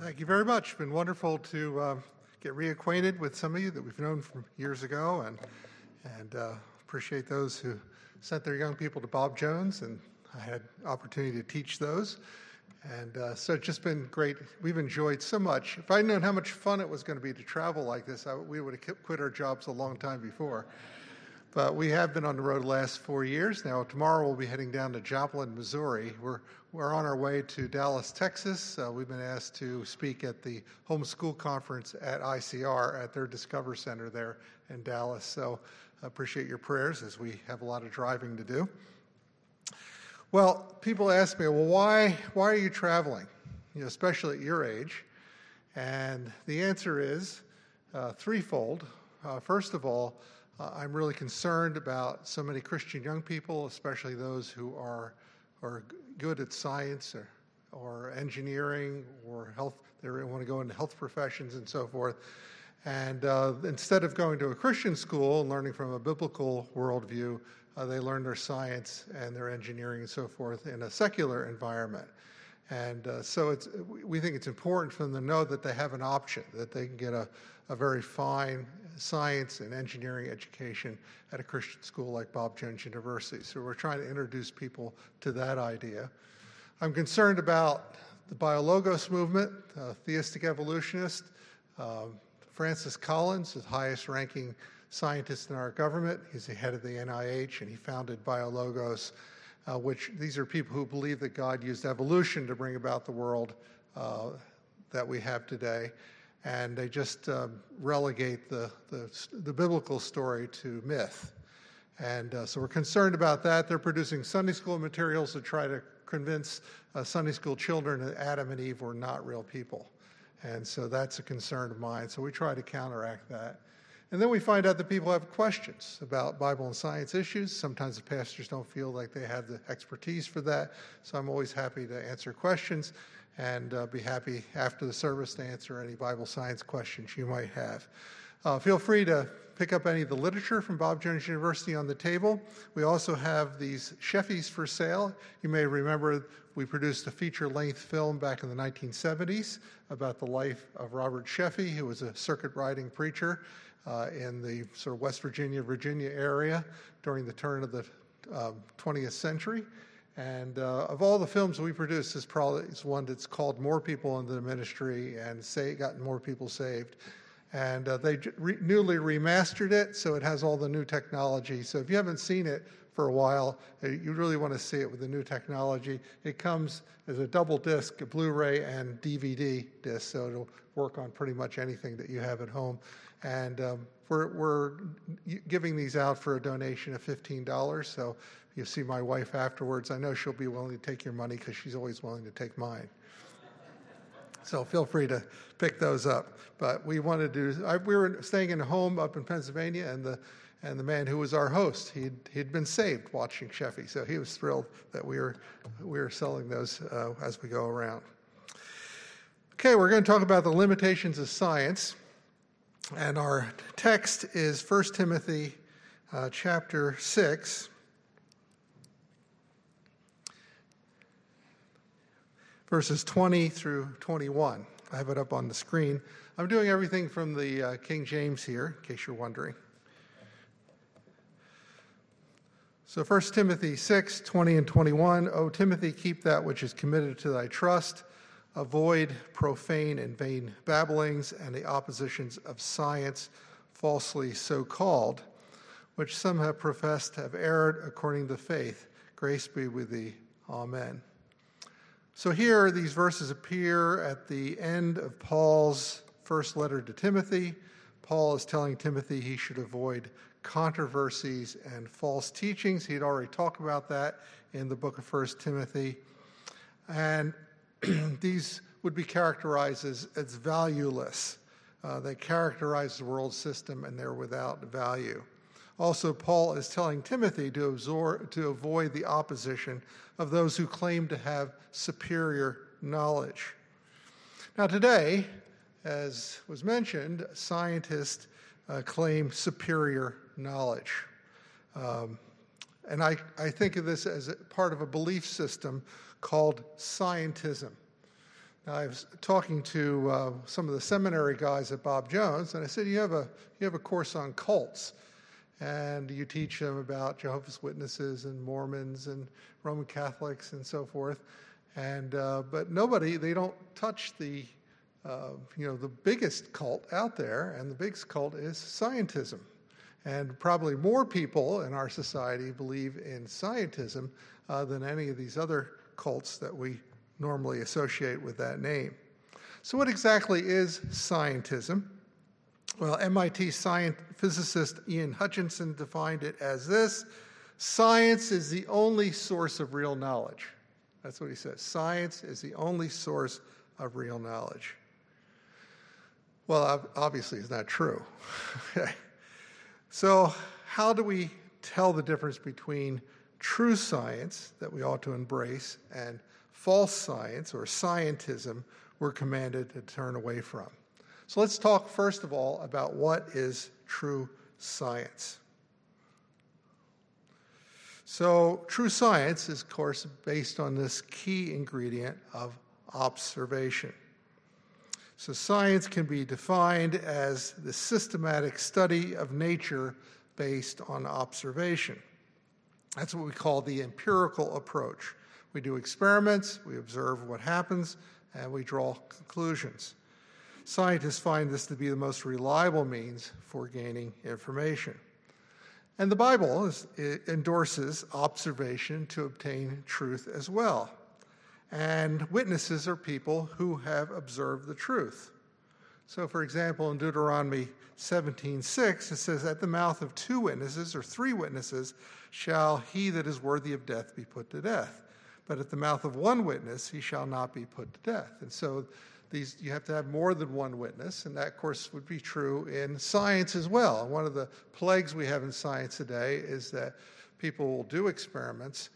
Thank you very much. It's been wonderful to get reacquainted with some of you that we've known from years ago, and appreciate those who sent their young people to Bob Jones, and I had opportunity to teach those. And so it's just been great. We've enjoyed so much. If I'd known how much fun it was going to be to travel like this, we would have quit our jobs a long time before. But we have been on the road the last 4 years. Now, tomorrow we'll be heading down to Joplin, Missouri. We're on our way to Dallas, Texas. We've been asked to speak at the Homeschool Conference at ICR at their Discover Center there in Dallas. So I appreciate your prayers as we have a lot of driving to do. Well, people ask me, well, why are you traveling, especially at your age? And the answer is threefold. First of all, I'm really concerned about so many Christian young people, especially those who are good at science or engineering or health. They want to go into health professions and so forth. And instead of going to a Christian school and learning from a biblical worldview, they learn their science and their engineering and so forth in a secular environment. And so we think it's important for them to know that they have an option, that they can get a very fine science and engineering education at a Christian school like Bob Jones University. So we're trying to introduce people to that idea. I'm concerned about the BioLogos movement, theistic evolutionist. Francis Collins is the highest ranking scientist in our government. He's the head of the NIH, and he founded BioLogos, which these are people who believe that God used evolution to bring about the world that we have today. And they just relegate the biblical story to myth. And so we're concerned about that. They're producing Sunday school materials to try to convince Sunday school children that Adam and Eve were not real people. And so that's a concern of mine. So we try to counteract that. And then we find out that people have questions about Bible and science issues. Sometimes the pastors don't feel like they have the expertise for that. So I'm always happy to answer questions and be happy after the service to answer any Bible science questions you might have. Feel free to pick up any of the literature from Bob Jones University on the table. We also have these Sheffys for sale. You may remember we produced a feature-length film back in the 1970s about the life of Robert Sheffy, who was a circuit-riding preacher in the sort of West Virginia area during the turn of the 20th century. And of all the films we produced, this probably is one that's called more people into the ministry and gotten more people saved. And they newly remastered it, so it has all the new technology. So if you haven't seen it for a while, you really want to see it with the new technology. It comes as a double disc, a Blu-ray and DVD disc, so it'll work on pretty much anything that you have at home. And we're giving these out for a donation of $15. So you'll see my wife afterwards. I know she'll be willing to take your money because she's always willing to take mine. So feel free to pick those up. But we wanted to. We were staying in a home up in Pennsylvania, and the man who was our host, he'd been saved watching Sheffy, so he was thrilled that we were selling those as we go around. Okay, we're going to talk about the limitations of science, and our text is 1 Timothy chapter 6. Verses 20 through 21. I have it up on the screen. I'm doing everything from the King James here, in case you're wondering. So 1 Timothy 6, 20 and 21. O Timothy, keep that which is committed to thy trust. Avoid profane and vain babblings and the oppositions of science, falsely so called, which some have professed to have erred according to faith. Grace be with thee. Amen. So here, these verses appear at the end of Paul's first letter to Timothy. Paul is telling Timothy he should avoid controversies and false teachings. He'd already talked about that in the book of 1 Timothy. And these would be characterized as valueless. They characterize the world system, and they're without value. Also, Paul is telling Timothy to avoid the opposition of those who claim to have superior knowledge. Now today, as was mentioned, scientists claim superior knowledge. And I think of this as part of a belief system called scientism. I was talking to some of the seminary guys at Bob Jones, and I said, you have a course on cults, and you teach them about Jehovah's Witnesses and Mormons and Roman Catholics and so forth, and but they don't touch the the biggest cult out there, and the biggest cult is scientism. And probably more people in our society believe in scientism than any of these other cults that we normally associate with that name. So what exactly is scientism? Well, MIT physicist Ian Hutchinson defined it as this: science is the only source of real knowledge. That's what he says. Science is the only source of real knowledge. Well, obviously it's not true. Okay. So how do we tell the difference between true science that we ought to embrace and false science, or scientism, we're commanded to turn away from? So let's talk first of all about what is true science. So true science is, of course, based on this key ingredient of observation. So science can be defined as the systematic study of nature based on observation. That's what we call the empirical approach. We do experiments, we observe what happens, and we draw conclusions. Scientists find this to be the most reliable means for gaining information. And the Bible endorses observation to obtain truth as well. And witnesses are people who have observed the truth. So, for example, in Deuteronomy 17:6, it says, "At the mouth of two witnesses or three witnesses shall he that is worthy of death be put to death. But at the mouth of one witness he shall not be put to death." And so you have to have more than one witness, and that, of course, would be true in science as well. One of the plagues we have in science today is that people will do experiments.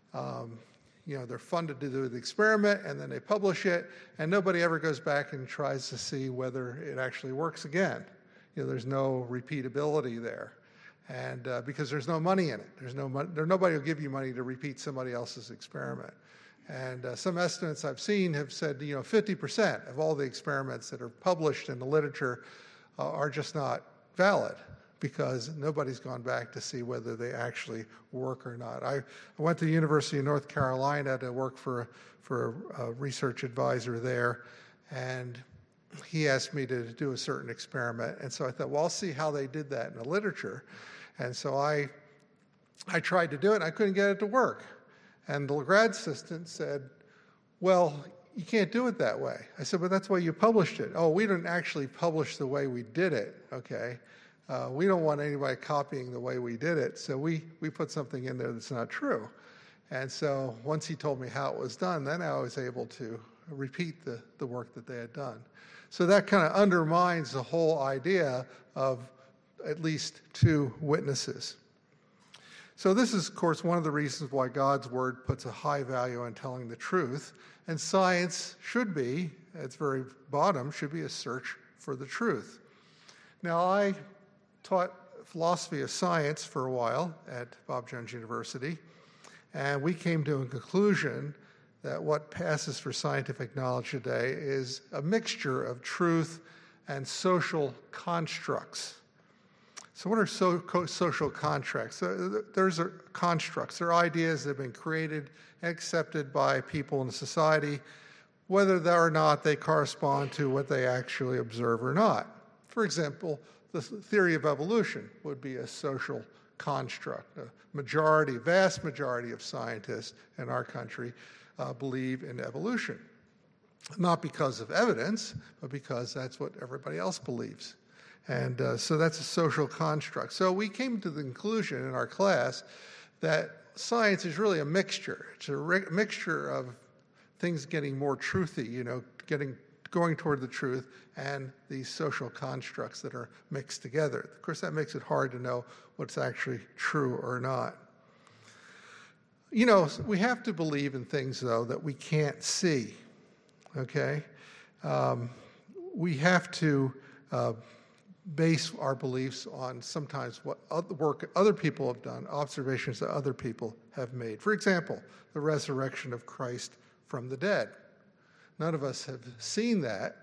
They're funded to do the experiment, and then they publish it, and nobody ever goes back and tries to see whether it actually works again. There's no repeatability there, and because there's no money in it. Nobody will give you money to repeat somebody else's experiment. And some estimates I've seen have said, 50% of all the experiments that are published in the literature are just not valid, because nobody's gone back to see whether they actually work or not. I went to the University of North Carolina to work for a research advisor there, and he asked me to do a certain experiment. And so I thought, well, I'll see how they did that in the literature. And so I tried to do it, and I couldn't get it to work. And the grad assistant said, "Well, you can't do it that way." I said, "But that's why you published it." "Oh, we didn't actually publish the way we did it, okay? We don't want anybody copying the way we did it, so we put something in there that's not true." And so once he told me how it was done, then I was able to repeat the work that they had done. So that kind of undermines the whole idea of at least two witnesses. So this is, of course, one of the reasons why God's Word puts a high value on telling the truth, and science should be, at its very bottom, should be a search for the truth. Now, I taught philosophy of science for a while at Bob Jones University, and we came to a conclusion that what passes for scientific knowledge today is a mixture of truth and social constructs. So what are social contracts? There's constructs. They're ideas that have been created and accepted by people in society, whether or not they correspond to what they actually observe or not. For example, the theory of evolution would be a social construct. A vast majority of scientists in our country believe in evolution. Not because of evidence, but because that's what everybody else believes. And so that's a social construct. So we came to the conclusion in our class that science is really a mixture. It's a mixture of things getting more truthy, going toward the truth, and these social constructs that are mixed together. Of course, that makes it hard to know what's actually true or not. We have to believe in things, though, that we can't see, okay? We have to base our beliefs on sometimes what work other people have done, observations that other people have made. For example, the resurrection of Christ from the dead. None of us have seen that.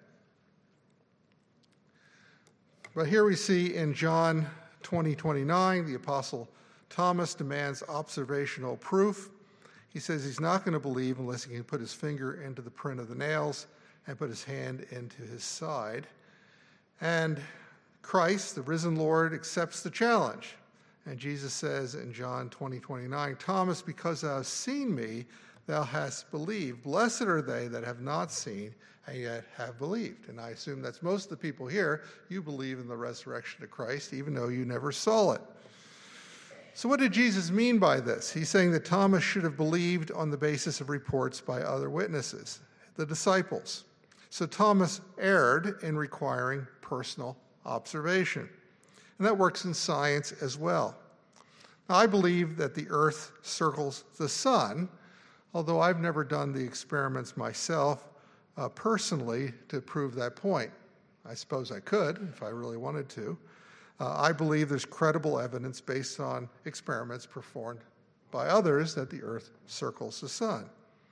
But here we see in John 20:29, the Apostle Thomas demands observational proof. He says he's not going to believe unless he can put his finger into the print of the nails and put his hand into his side. And Christ, the risen Lord, accepts the challenge. And Jesus says in John 20:29, Thomas, because thou hast seen me, thou hast believed. Blessed are they that have not seen and yet have believed. And I assume that's most of the people here. You believe in the resurrection of Christ, even though you never saw it. So what did Jesus mean by this? He's saying that Thomas should have believed on the basis of reports by other witnesses, the disciples. So Thomas erred in requiring personal observation. And that works in science as well. Now, I believe that the earth circles the sun, although I've never done the experiments myself personally to prove that point. I suppose I could if I really wanted to. I believe there's credible evidence based on experiments performed by others that the earth circles the sun.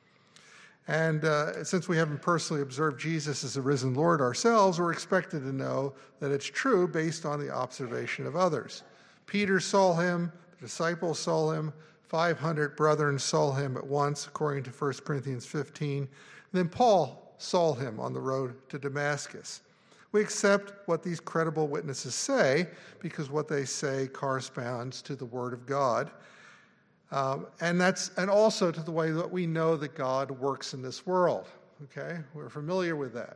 And since we haven't personally observed Jesus as a risen Lord ourselves, we're expected to know that it's true based on the observation of others. Peter saw him, the disciples saw him, 500 brethren saw him at once, according to 1 Corinthians 15. Then Paul saw him on the road to Damascus. We accept what these credible witnesses say because what they say corresponds to the Word of God. And also to the way that we know that God works in this world. Okay? We're familiar with that.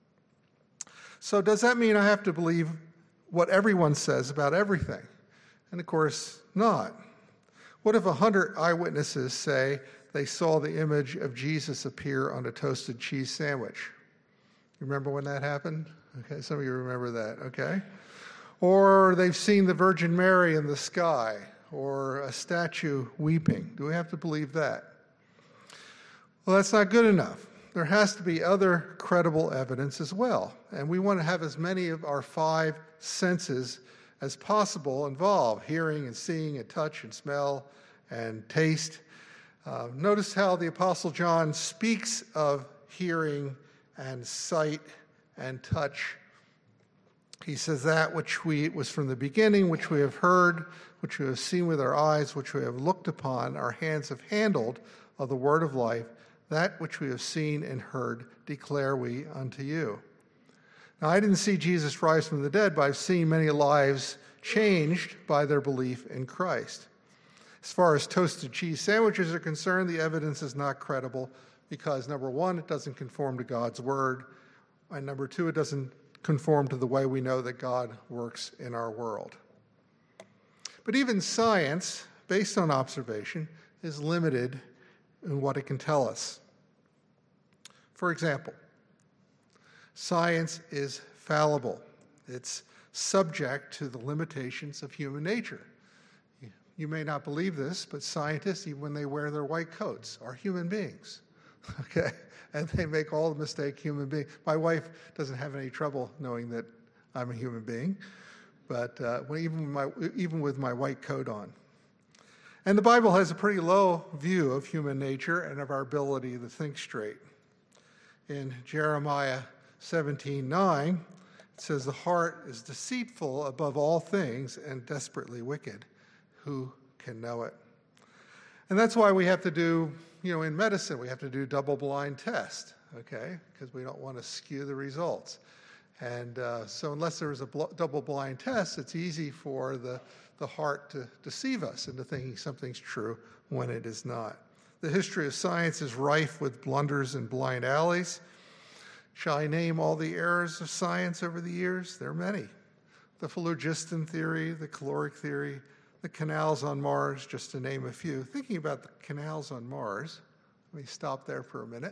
So does that mean I have to believe what everyone says about everything? And of course, not. What if 100 eyewitnesses say they saw the image of Jesus appear on a toasted cheese sandwich? You remember when that happened? Okay, some of you remember that, okay? Or they've seen the Virgin Mary in the sky, or a statue weeping. Do we have to believe that? Well, that's not good enough. There has to be other credible evidence as well. And we want to have as many of our 5 senses as possible involved: hearing and seeing and touch and smell and taste. Notice how the Apostle John speaks of hearing and sight and touch. He says that which was from the beginning, which we have heard, which we have seen with our eyes, which we have looked upon, our hands have handled of the word of life. That which we have seen and heard declare we unto you. Now, I didn't see Jesus rise from the dead, but I've seen many lives changed by their belief in Christ. As far as toasted cheese sandwiches are concerned, the evidence is not credible because, number one, it doesn't conform to God's word, and number two, it doesn't conform to the way we know that God works in our world. But even science, based on observation, is limited in what it can tell us. For example, science is fallible. It's subject to the limitations of human nature. You may not believe this, but scientists, even when they wear their white coats, are human beings, okay? And they make all the mistakes human beings. My wife doesn't have any trouble knowing that I'm a human being, but even with my white coat on. And the Bible has a pretty low view of human nature and of our ability to think straight. In Jeremiah 17:9, it says, "The heart is deceitful above all things and desperately wicked. Who can know it?" And that's why we have to do, in medicine, we have to do double-blind tests, okay? Because we don't want to skew the results. And so unless there is a double-blind test, it's easy for the heart to deceive us into thinking something's true when it is not. The history of science is rife with blunders and blind alleys. Shall I name all the errors of science over the years? There are many. The phlogiston theory, the caloric theory, the canals on Mars, just to name a few. Thinking about the canals on Mars, let me stop there for a minute.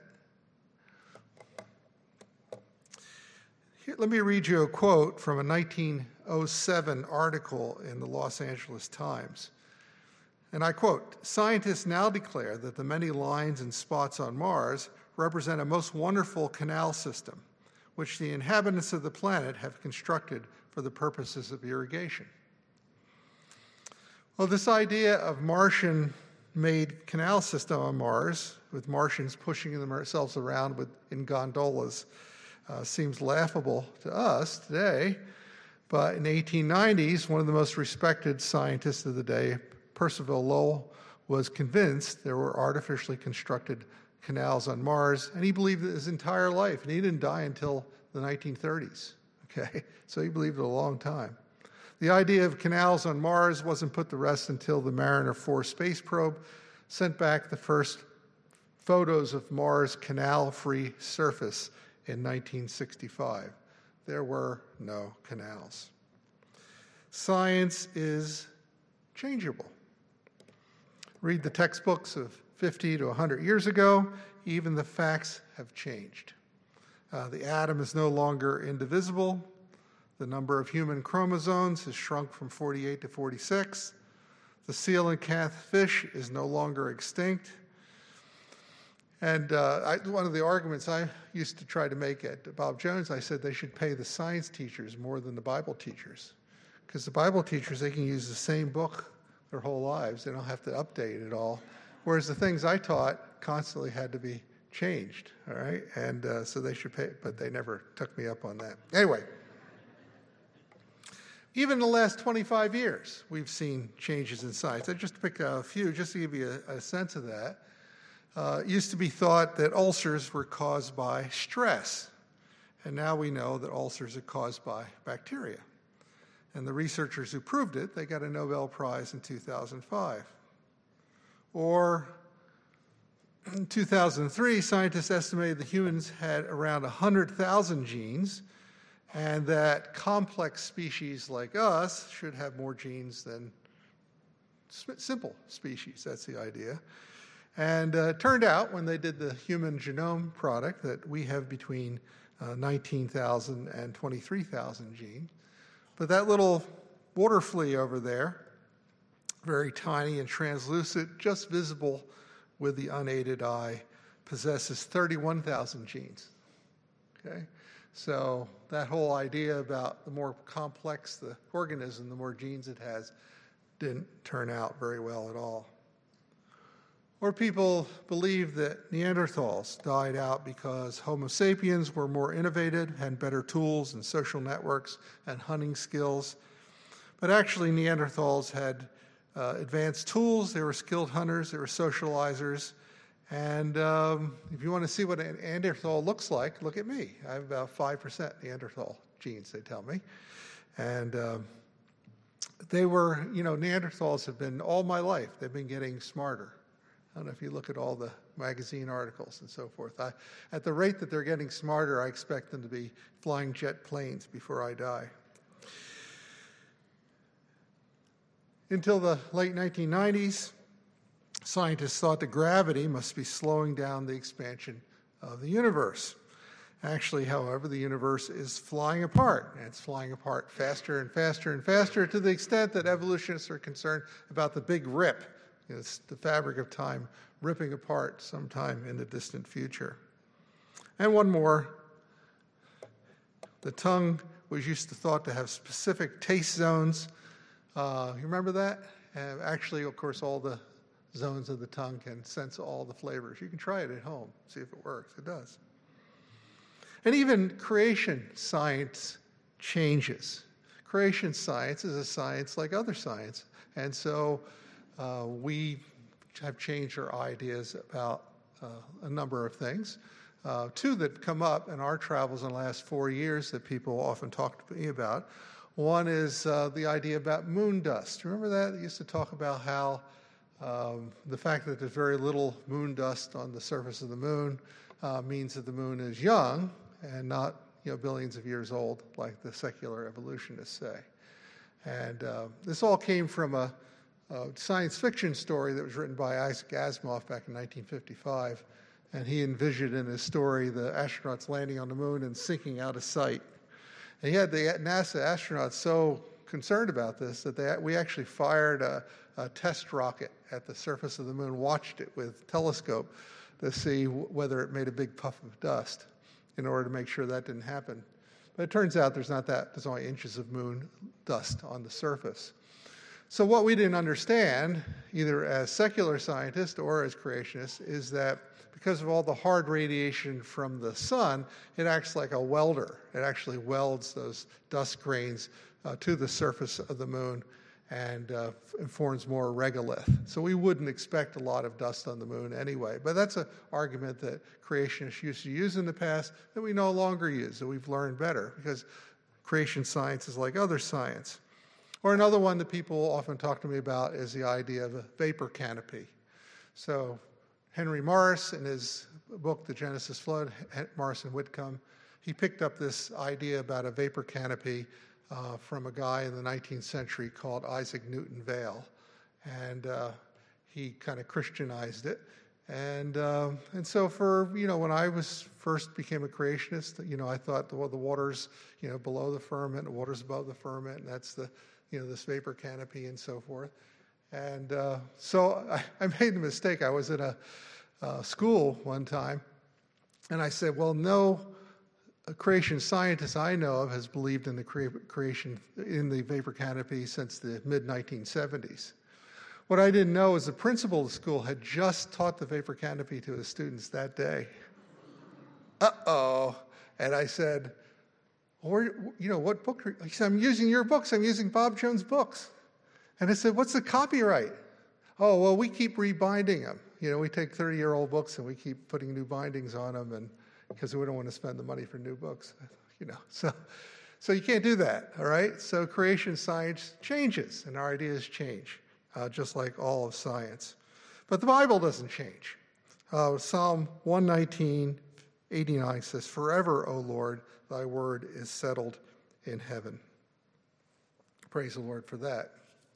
Here, let me read you a quote from a 1907 article in the Los Angeles Times. And I quote, "Scientists now declare that the many lines and spots on Mars represent a most wonderful canal system, which the inhabitants of the planet have constructed for the purposes of irrigation." Well, this idea of Martian man-made canal system on Mars, with Martians pushing themselves around in gondolas, seems laughable to us today. But in the 1890s, one of the most respected scientists of the day, Percival Lowell, was convinced there were artificially constructed canals on Mars, and he believed it his entire life, and he didn't die until the 1930s. Okay, so he believed it a long time. The idea of canals on Mars wasn't put to rest until the Mariner 4 space probe sent back the first photos of Mars' canal-free surface in 1965. There were no canals. Science is changeable. Read the textbooks of 50 to 100 years ago, even the facts have changed. The atom is no longer indivisible. The number of human chromosomes has shrunk from 48 to 46. The coelacanth fish is no longer extinct. And one of the arguments I used to try to make at Bob Jones, I said they should pay the science teachers more than the Bible teachers. Because the Bible teachers, they can use the same book their whole lives. They don't have to update it all. Whereas the things I taught constantly had to be changed, all right? And so they should pay, but they never took me up on that. Anyway, even in the last 25 years, we've seen changes in science. I just picked a few just to give you a sense of that. It used to be thought that ulcers were caused by stress, and now we know that ulcers are caused by bacteria. And the researchers who proved it, they got a Nobel Prize in 2005. Or in 2003, scientists estimated that humans had around 100,000 genes, and that complex species like us should have more genes than simple species. That's the idea. And it turned out, when they did the Human Genome Project, that we have between 19,000 and 23,000 genes. But that little water flea over there, very tiny and translucent, just visible with the unaided eye, possesses 31,000 genes. Okay? So that whole idea about the more complex the organism, the more genes it has, didn't turn out very well at all. Or people believe that Neanderthals died out because Homo sapiens were more innovative, had better tools and social networks and hunting skills. But actually, Neanderthals had advanced tools. They were skilled hunters. They were socializers. And if you want to see what a Neanderthal looks like, look at me. I have about 5% Neanderthal genes, they tell me. And they were, Neanderthals have been, all my life, they've been getting smarter. I don't know if you look at all the magazine articles and so forth. At the rate that they're getting smarter, I expect them to be flying jet planes before I die. Until the late 1990s, scientists thought that gravity must be slowing down the expansion of the universe. Actually, however, the universe is flying apart, and it's flying apart faster and faster and faster to the extent that evolutionists are concerned about the big rip. It's the fabric of time ripping apart sometime in the distant future. And one more. The tongue was used to thought to have specific taste zones. You remember that? Actually, of course, all the zones of the tongue can sense all the flavors. You can try it at home, see if it works. It does. And even creation science changes. Creation science is a science like other science. And so we have changed our ideas about a number of things. Two that come up in our travels in the last 4 years that people often talk to me about. One is the idea about moon dust. Remember that? They used to talk about how the fact that there's very little moon dust on the surface of the moon means that the moon is young and not billions of years old, like the secular evolutionists say. And this all came from a science fiction story that was written by Isaac Asimov back in 1955. And he envisioned in his story the astronauts landing on the moon and sinking out of sight. And he had the NASA astronauts so concerned about this that we actually fired a test rocket at the surface of the moon, watched it with a telescope to see whether it made a big puff of dust in order to make sure that didn't happen. But it turns out there's only inches of moon dust on the surface. So what we didn't understand, either as secular scientists or as creationists, is that because of all the hard radiation from the sun, it acts like a welder. It actually welds those dust grains to the surface of the moon and forms more regolith. So we wouldn't expect a lot of dust on the moon anyway. But that's an argument that creationists used to use in the past that we no longer use, that we've learned better, because creation science is like other science. Or another one that people often talk to me about is the idea of a vapor canopy. So Henry Morris, in his book, The Genesis Flood, Morris and Whitcomb, he picked up this idea about a vapor canopy from a guy in the 19th century called Isaac Newton Vail. And he kind of Christianized it. And so for, when I first became a creationist, I thought, well, the water's, below the firmament, the water's above the firmament, and that's the, this vapor canopy and so forth. And so I made the mistake. I was at a school one time, and I said, well, no creation scientist I know of has believed in the creation in the vapor canopy since the mid-1970s. What I didn't know is the principal of the school had just taught the vapor canopy to his students that day. Uh-oh. And I said, what book? He said, I'm using your books. I'm using Bob Jones' books. And I said, what's the copyright? Oh, well, we keep rebinding them. We take 30-year-old books and we keep putting new bindings on them, and because we don't want to spend the money for new books, So you can't do that, all right? So creation science changes, and our ideas change, just like all of science. But the Bible doesn't change. Psalm 119:89 says, "Forever, O Lord, thy word is settled in heaven." Praise the Lord for that.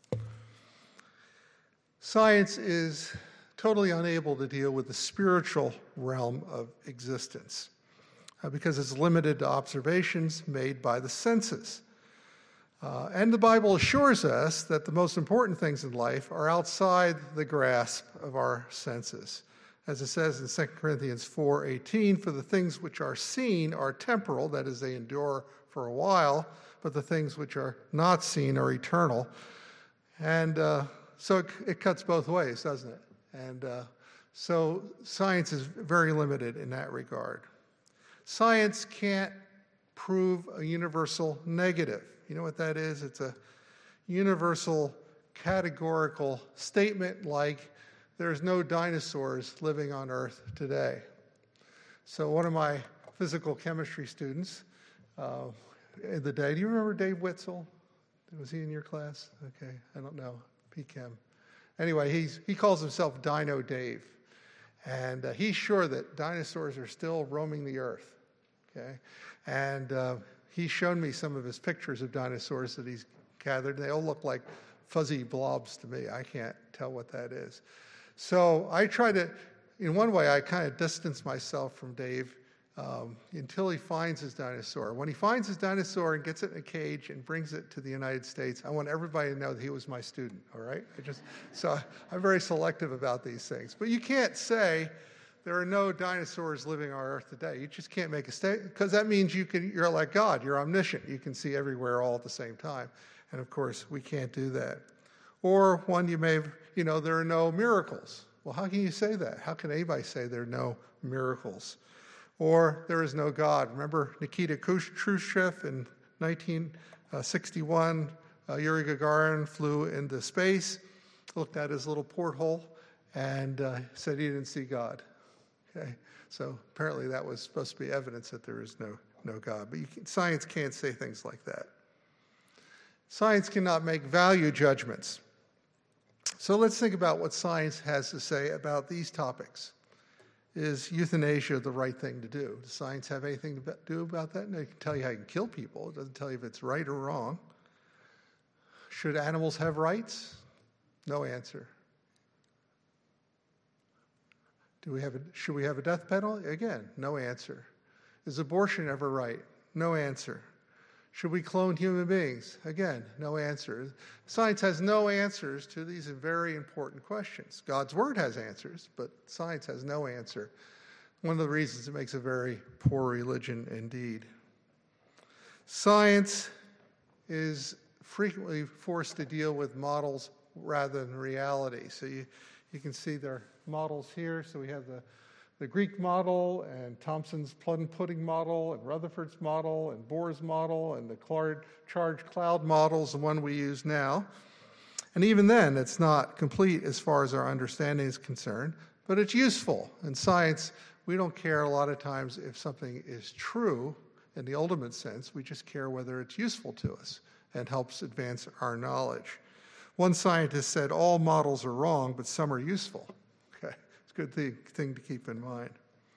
Science is totally unable to deal with the spiritual realm of existence because it's limited to observations made by the senses. And the Bible assures us that the most important things in life are outside the grasp of our senses. As it says in 2 Corinthians 4:18, "For the things which are seen are temporal," that is, they endure for a while, "but the things which are not seen are eternal." And so it cuts both ways, doesn't it? And so science is very limited in that regard. Science can't prove a universal negative. You know what that is? It's a universal categorical statement like there's no dinosaurs living on Earth today. So one of my physical chemistry students in the day, do you remember Dave Witzel? Was he in your class? Okay, I don't know. PChem. Anyway, he calls himself Dino Dave. And he's sure that dinosaurs are still roaming the earth. Okay? And he's shown me some of his pictures of dinosaurs that he's gathered. They all look like fuzzy blobs to me. I can't tell what that is. So I try to, in one way, I kind of distance myself from Dave until he finds his dinosaur. When he finds his dinosaur and gets it in a cage and brings it to the United States, I want everybody to know that he was my student, all right? So I'm very selective about these things. But you can't say there are no dinosaurs living on Earth today. You just can't make a statement, because that means you're like God, you're omniscient. You can see everywhere all at the same time. And of course, we can't do that. Or one you may have, there are no miracles. Well, how can you say that? How can anybody say there are no miracles? Or there is no God. Remember Nikita Khrushchev in 1961, Yuri Gagarin flew into space, looked at his little porthole, and said he didn't see God. Okay, so apparently that was supposed to be evidence that there is no God. But science can't say things like that. Science cannot make value judgments. So let's think about what science has to say about these topics. Is euthanasia the right thing to do? Does science have anything to do about that? No, it can tell you how you can kill people. It doesn't tell you if it's right or wrong. Should animals have rights? No answer. Should we have a death penalty? Again, no answer. Is abortion ever right? No answer. Should we clone human beings? Again, no answer. Science has no answers to these very important questions. God's Word has answers, but science has no answer. One of the reasons it makes a very poor religion indeed. Science is frequently forced to deal with models rather than reality. So you can see their models here. So we have the Greek model and Thomson's plum pudding model and Rutherford's model and Bohr's model and the charged cloud model is the one we use now. And even then, it's not complete as far as our understanding is concerned, but it's useful. In science, we don't care a lot of times if something is true in the ultimate sense. We just care whether it's useful to us and helps advance our knowledge. One scientist said, all models are wrong, but some are useful. Okay, it's a good thing to keep in mind.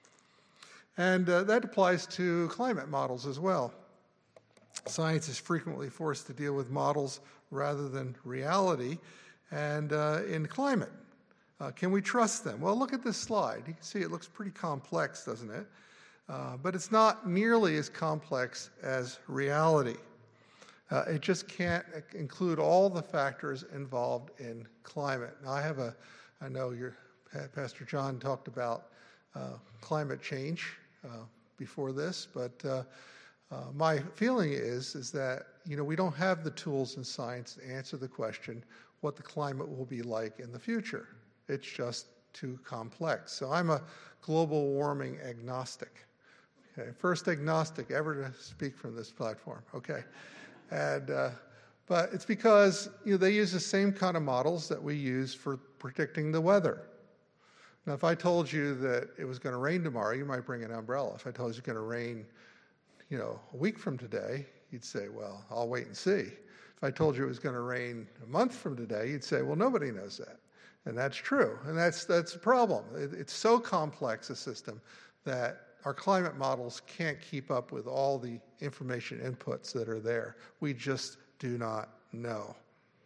And that applies to climate models as well. Science is frequently forced to deal with models rather than reality. And in climate, can we trust them? Well, look at this slide. You can see it looks pretty complex, doesn't it? But it's not nearly as complex as reality. It just can't include all the factors involved in climate. Now, I know Pastor John talked about climate change before this, but my feeling is that we don't have the tools in science to answer the question what the climate will be like in the future. It's just too complex. So I'm a global warming agnostic. Okay, first agnostic ever to speak from this platform. Okay, and but it's because they use the same kind of models that we use for predicting the weather. Now, if I told you that it was going to rain tomorrow, you might bring an umbrella. If I told you it's going to rain, a week from today, you'd say, well, I'll wait and see. If I told you it was going to rain a month from today, you'd say, well, nobody knows that. And that's true. And that's a problem. It's so complex a system that our climate models can't keep up with all the information inputs that are there. We just do not know.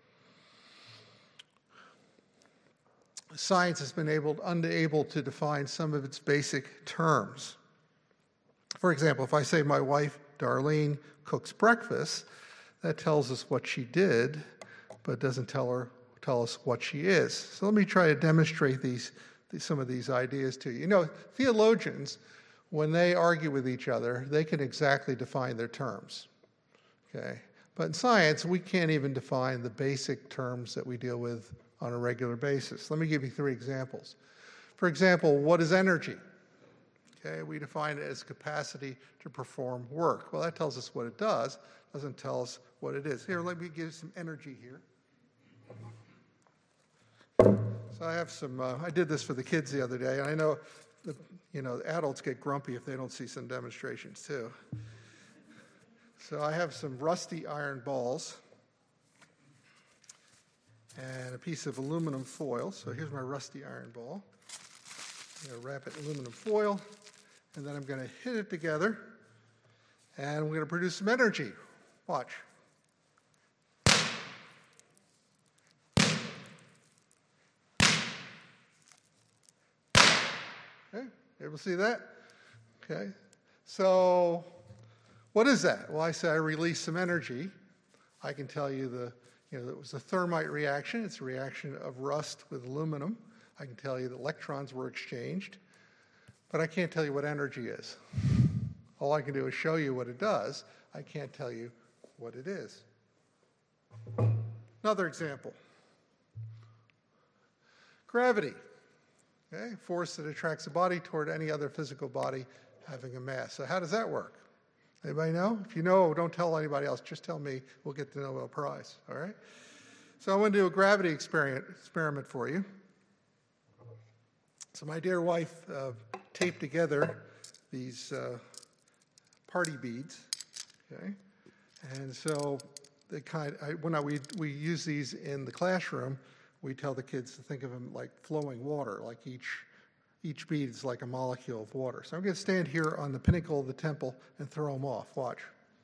Science has been unable to define some of its basic terms. For example, if I say my wife, Darlene, cooks breakfast, that tells us what she did, but doesn't tell us what she is. So let me try to demonstrate some of these ideas to you. Theologians, when they argue with each other, they can exactly define their terms. Okay? But in science, we can't even define the basic terms that we deal with on a regular basis. Let me give you 3 examples. For example, what is energy? Okay, we define it as capacity to perform work. Well, that tells us what it does, doesn't tell us what it is. Here, let me give you some energy here. So I have some, I did this for the kids the other day, and I know adults get grumpy if they don't see some demonstrations too. So I have some rusty iron balls and a piece of aluminum foil. So here's my rusty iron ball. I'm going to wrap it in aluminum foil, and then I'm going to hit it together, and we're going to produce some energy. Watch. Okay, able to see that? Okay, so what is that? Well, I say I release some energy. I can tell you it was a thermite reaction. It's a reaction of rust with aluminum. I can tell you that electrons were exchanged, but I can't tell you what energy is. All I can do is show you what it does. I can't tell you what it is. Another example. Gravity. Okay, force that attracts a body toward any other physical body having a mass. So how does that work? Anybody know? If you know, don't tell anybody else. Just tell me. We'll get the Nobel Prize. All right? So I want to do a gravity experiment for you. So my dear wife taped together these party beads. Okay? And so we use these in the classroom, we tell the kids to think of them like flowing water, like each bead is like a molecule of water. So I'm going to stand here on the pinnacle of the temple and throw them off. Watch.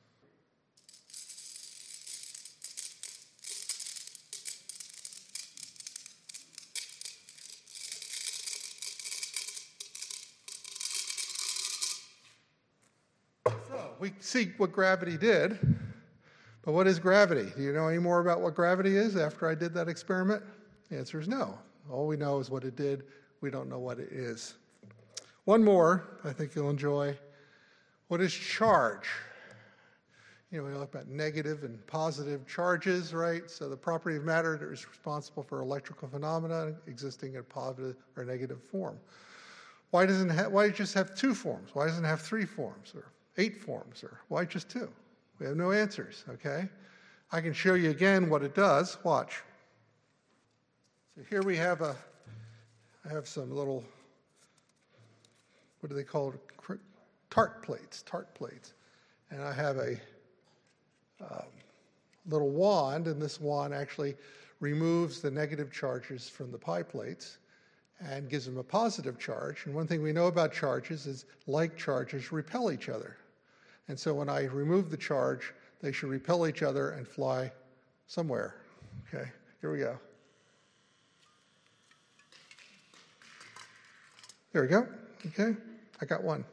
So we see what gravity did, but what is gravity? Do you know any more about what gravity is after I did that experiment? The answer is no. All we know is what it did. We don't know what it is. One more, I think you'll enjoy. What is charge? We talk about negative and positive charges, right? So the property of matter is responsible for electrical phenomena existing in a positive or negative form. Why does it just have 2 forms? Why doesn't it have 3 forms or 8 forms? Or why just 2? We have no answers, okay? I can show you again what it does. Watch. So here we have I have some little, what do they call it? Tart plates. And I have a little wand, and this wand actually removes the negative charges from the pie plates and gives them a positive charge. And one thing we know about charges is like charges repel each other. And so when I remove the charge, they should repel each other and fly somewhere. Okay, here we go. There we go. Okay, I got one.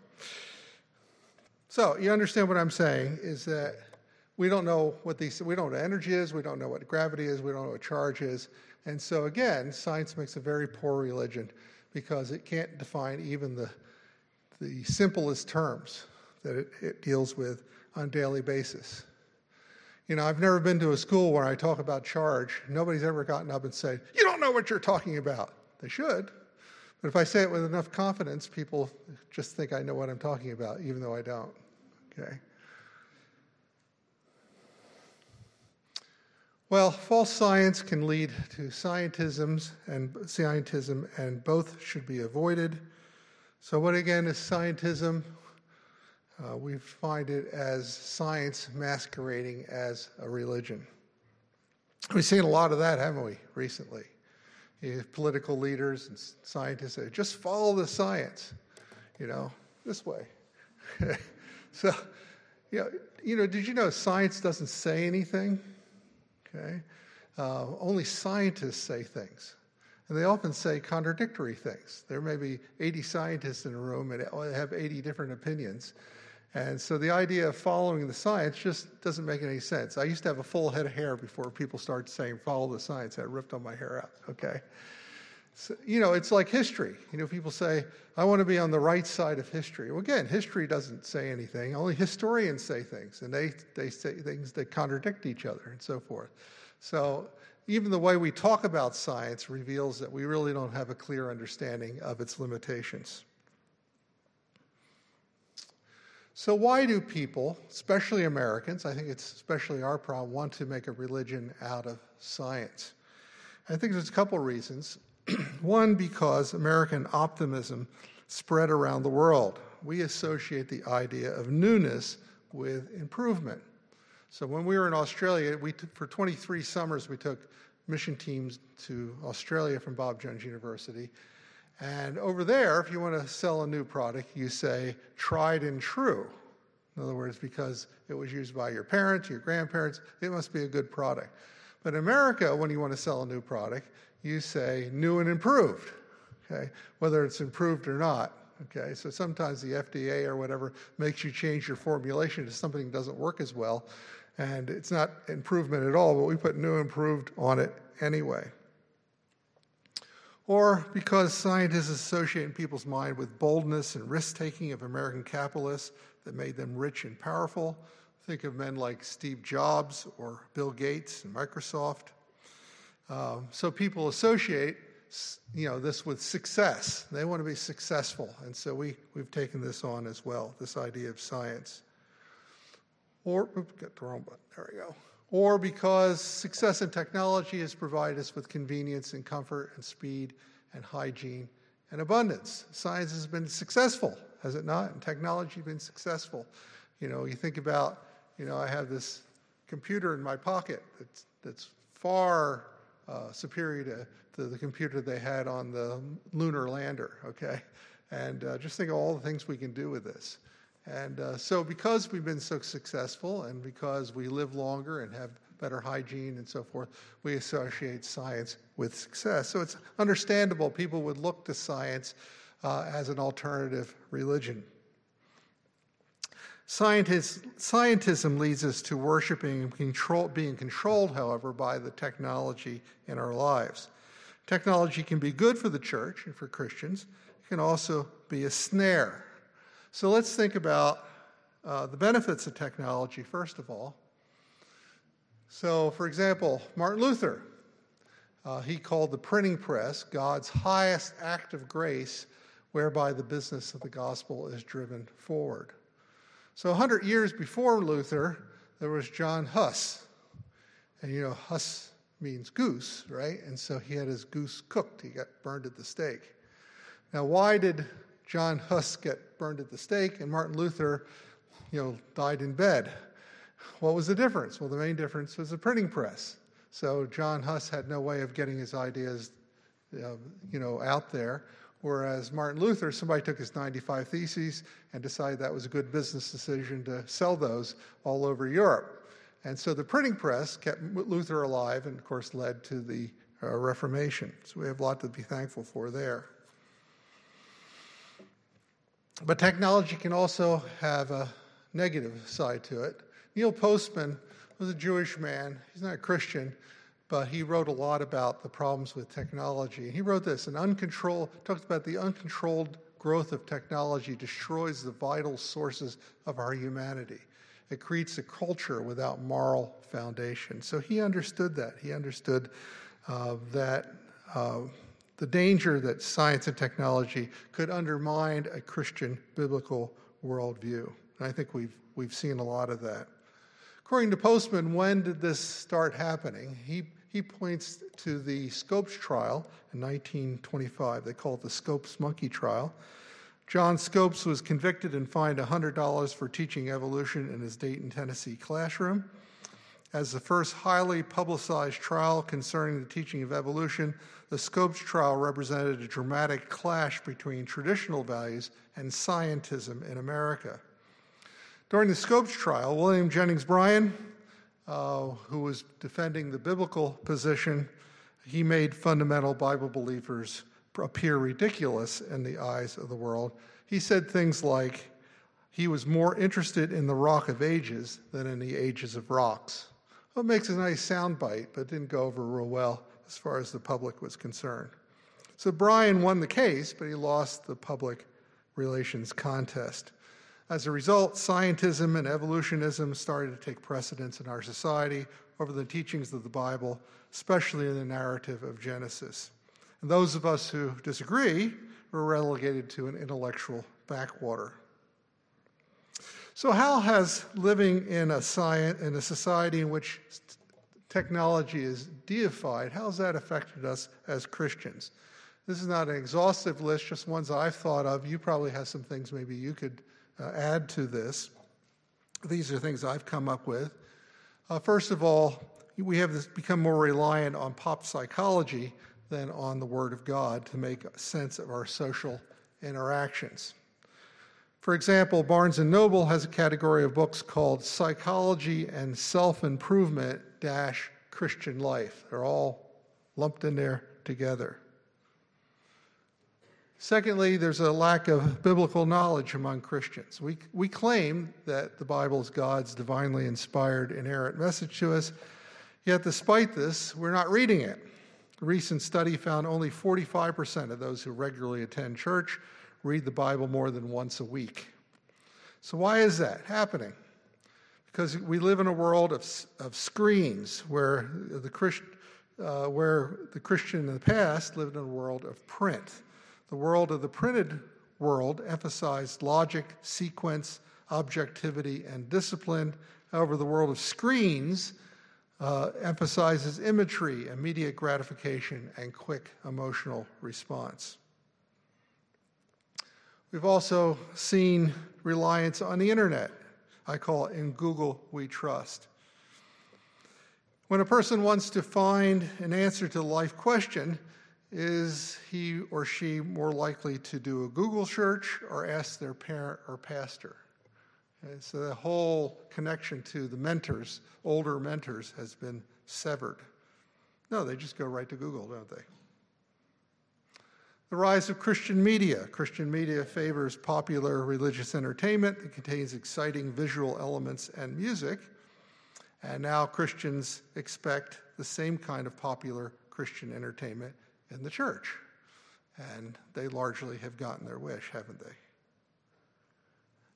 So you understand what I'm saying is that we don't know we don't know what energy is, we don't know what gravity is, we don't know what charge is. And so again, science makes a very poor religion because it can't define even the simplest terms that it deals with on a daily basis. I've never been to a school where I talk about charge. Nobody's ever gotten up and said, "You don't know what you're talking about." They should. But if I say it with enough confidence, people just think I know what I'm talking about, even though I don't. Okay. Well, false science can lead to scientism, and both should be avoided. So what again is scientism? We find it as science masquerading as a religion. We've seen a lot of that, haven't we, recently? You have political leaders and scientists say, just follow the science, this way. So, did you know science doesn't say anything? Okay, only scientists say things, and they often say contradictory things. There may be 80 scientists in a room and they have 80 different opinions, and so the idea of following the science just doesn't make any sense. I used to have a full head of hair before people started saying follow the science. I ripped all my hair out. Okay, so, it's like history. People say I want to be on the right side of history. Well, again, history doesn't say anything. Only historians say things, and they say things that contradict each other and so forth. So even the way we talk about science reveals that we really don't have a clear understanding of its limitations. So why do people, especially Americans, I think it's especially our problem, want to make a religion out of science? I think there's a couple reasons. One, because American optimism spread around the world. We associate the idea of newness with improvement. So when we were in Australia, for 23 summers, we took mission teams to Australia from Bob Jones University. And over there, if you want to sell a new product, you say tried and true. In other words, because it was used by your parents, your grandparents, it must be a good product. But in America, when you want to sell a new product, you say new and improved, okay, whether it's improved or not. Okay, so sometimes the FDA or whatever makes you change your formulation to something that doesn't work as well, and it's not improvement at all, but we put new and improved on it anyway. Or because scientists associate in people's mind with boldness and risk-taking of American capitalists that made them rich and powerful. Think of men like Steve Jobs or Bill Gates and Microsoft. So people associate, this with success. They want to be successful, and so we've taken this on as well, this idea of science. Or, got the wrong button, there we go. Or because success in technology has provided us with convenience and comfort and speed and hygiene and abundance. Science has been successful, has it not? And technology has been successful. You think about, I have this computer in my pocket that's far superior to the computer they had on the lunar lander, okay? And just think of all the things we can do with this. And so because we've been so successful and because we live longer and have better hygiene and so forth, we associate science with success. So it's understandable people would look to science as an alternative religion. Scientism leads us to worshiping and being controlled, however, by the technology in our lives. Technology can be good for the church and for Christians. It can also be a snare. So let's think about the benefits of technology, first of all. So, for example, Martin Luther, he called the printing press God's highest act of grace, whereby the business of the gospel is driven forward. So 100 years before Luther, there was John Huss. And you know, Huss means goose, right? And so he had his goose cooked. He got burned at the stake. Now, why did John Huss get burned at the stake and Martin Luther, died in bed? What was the difference? Well, the main difference was the printing press. So John Huss had no way of getting his ideas, out there. Whereas Martin Luther, somebody took his 95 Theses and decided that was a good business decision to sell those all over Europe. And so the printing press kept Luther alive and, of course, led to the Reformation. So we have a lot to be thankful for there. But technology can also have a negative side to it. Neil Postman was a Jewish man. He's not a Christian, but he wrote a lot about the problems with technology. He wrote this, talked about the uncontrolled growth of technology destroys the vital sources of our humanity. It creates a culture without moral foundation. So he understood that. He understood that the danger that science and technology could undermine a Christian biblical worldview. And I think we've seen a lot of that. According to Postman, when did this start happening? He points to the Scopes trial in 1925. They call it the Scopes monkey trial. John Scopes was convicted and fined $100 for teaching evolution in his Dayton, Tennessee classroom. As the first highly publicized trial concerning the teaching of evolution, the Scopes trial represented a dramatic clash between traditional values and scientism in America. During the Scopes trial, William Jennings Bryan, who was defending the biblical position, he made fundamental Bible believers appear ridiculous in the eyes of the world. He said things like he was more interested in the Rock of Ages than in the ages of rocks. Well, it makes a nice soundbite, but it didn't go over real well as far as the public was concerned. So Bryan won the case, but he lost the public relations contest. As a result, scientism and evolutionism started to take precedence in our society over the teachings of the Bible, especially in the narrative of Genesis. And those of us who disagree were relegated to an intellectual backwater. So how has living in a society in which technology is deified, how has that affected us as Christians? This is not an exhaustive list, just ones I've thought of. You probably have some things maybe you could add to this. These are things I've come up with. First of all, we have become more reliant on pop psychology than on the Word of God to make sense of our social interactions. For example, Barnes & Noble has a category of books called Psychology and Self-Improvement - Christian Life. They're all lumped in there together. Secondly, there's a lack of biblical knowledge among Christians. We claim that the Bible is God's divinely inspired, inerrant message to us, yet despite this, we're not reading it. A recent study found only 45% of those who regularly attend church read the Bible more than once a week. So why is that happening? Because we live in a world of screens where the Christian in the past lived in a world of print. The world of the printed world emphasized logic, sequence, objectivity, and discipline. However, the world of screens emphasizes imagery, immediate gratification, and quick emotional response. We've also seen reliance on the internet. I call it "in Google we trust." When a person wants to find an answer to a life question, is he or she more likely to do a Google search or ask their parent or pastor? Okay, so the whole connection to the mentors, older mentors, has been severed. No, they just go right to Google, don't they? The rise of Christian media. Christian media favors popular religious entertainment that contains exciting visual elements and music. And now Christians expect the same kind of popular Christian entertainment in the church. And they largely have gotten their wish, haven't they?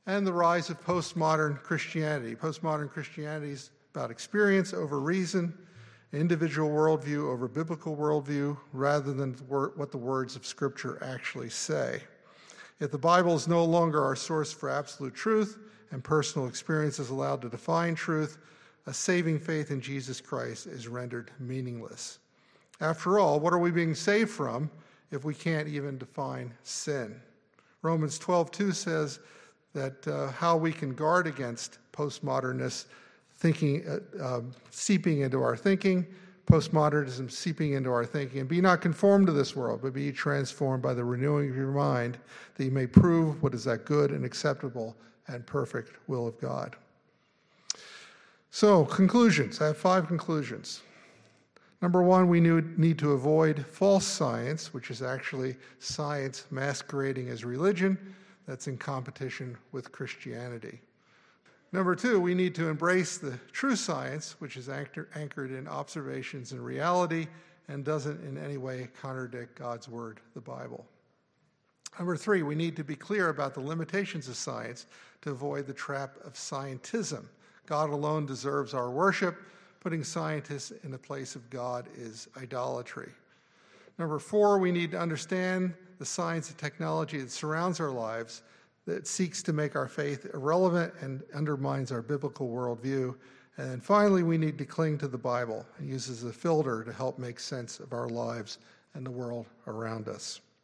and the rise of postmodern Christianity. Postmodern Christianity is about experience over reason, individual worldview over biblical worldview, rather than what the words of Scripture actually say. If the Bible is no longer our source for absolute truth and personal experience is allowed to define truth, a saving faith in Jesus Christ is rendered meaningless. After all, what are we being saved from if we can't even define sin? Romans 12:2 says that how we can guard against postmodernists thinking, seeping into our thinking, postmodernism seeping into our thinking, and be not conformed to this world, but be transformed by the renewing of your mind, that you may prove what is that good and acceptable and perfect will of God. So, conclusions. I have 5 conclusions. Number 1, we need to avoid false science, which is actually science masquerading as religion that's in competition with Christianity. Number 2, we need to embrace the true science, which is anchored in observations and reality and doesn't in any way contradict God's word, the Bible. Number 3, we need to be clear about the limitations of science to avoid the trap of scientism. God alone deserves our worship. Putting scientists in the place of God is idolatry. Number 4, we need to understand the science and technology that surrounds our lives that seeks to make our faith irrelevant and undermines our biblical worldview. And then finally, we need to cling to the Bible and use it as a filter to help make sense of our lives and the world around us.